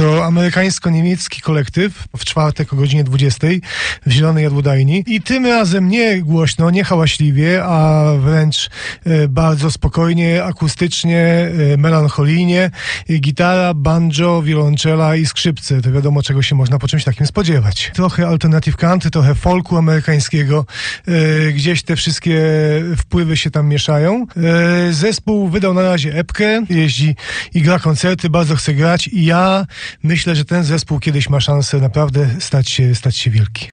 To amerykańsko-niemiecki kolektyw w czwartek o godzinie 20 w Zielonej Jadłodajni. I tym razem nie głośno, nie hałaśliwie, a wręcz bardzo spokojnie, akustycznie, melancholijnie. Gitara, banjo, wiolonczela i skrzypce. To wiadomo, czego się można po czymś takim spodziewać. Trochę alternative country, trochę folku amerykańskiego. Gdzieś te wszystkie wpływy się tam mieszają. Zespół wydał na razie epkę, jeździ i gra koncerty, bardzo chce grać i ja myślę, że ten zespół kiedyś ma szansę naprawdę stać się wielki.